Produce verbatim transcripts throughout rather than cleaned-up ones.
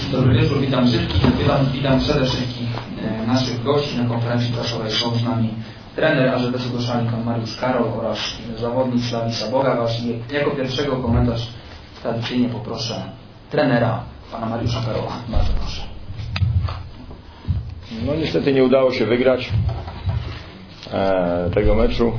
Dobry wieczór, witam wszystkich. Witam, witam przede wszystkich e, naszych gości na konferencji prasowej. Są z nami trener A Z S-u Koszalin pan Mariusz Karol oraz zawodnik Slawisa Bogawasz. I jako pierwszego komentarz tradycyjnie poproszę trenera pana Mariusza Karola. Bardzo proszę. No niestety nie udało się wygrać e, tego meczu.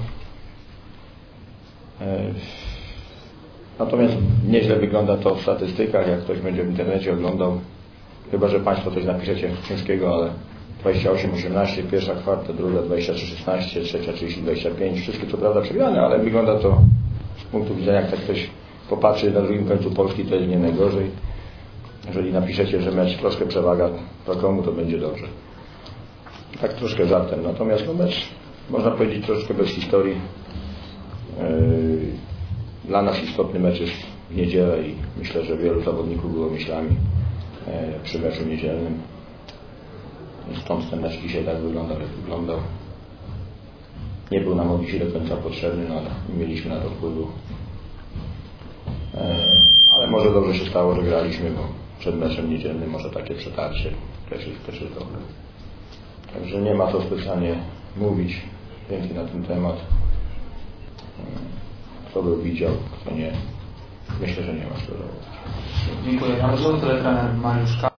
E, natomiast nieźle wygląda to w statystykach, jak ktoś będzie w internecie oglądał. Chyba że Państwo coś napiszecie ciężkiego, ale dwadzieścia osiem osiemnaście, pierwsza kwarta, druga dwadzieścia trzy szesnaście, trzecia trzydzieści dwadzieścia pięć. Wszystkie co prawda przegrane, ale wygląda to z punktu widzenia, jak tak ktoś popatrzy na drugim końcu Polski, to jest nie najgorzej. Jeżeli napiszecie, że mecz troszkę przewaga dla komu, to będzie dobrze. Tak troszkę żartem. Natomiast no mecz, można powiedzieć, troszkę bez historii. Yy, dla nas istotny mecz jest w niedzielę i myślę, że wielu zawodników było myślami yy, przy meczu niedzielnym. Stąd ten mecz dzisiaj tak wyglądał, jak wyglądał. Nie był nam dzisiaj do końca potrzebny, no ale nie mieliśmy na to wpływu. Yy, ale może dobrze się stało, że graliśmy, bo przed meczem niedzielnym może takie przetarcie też jest, też jest dobre. Także nie ma co specjalnie mówić więcej na ten temat. Kto by widział, kto nie. Myślę, że nie ma co robić. Dziękuję bardzo. Trener Mariusz Karol.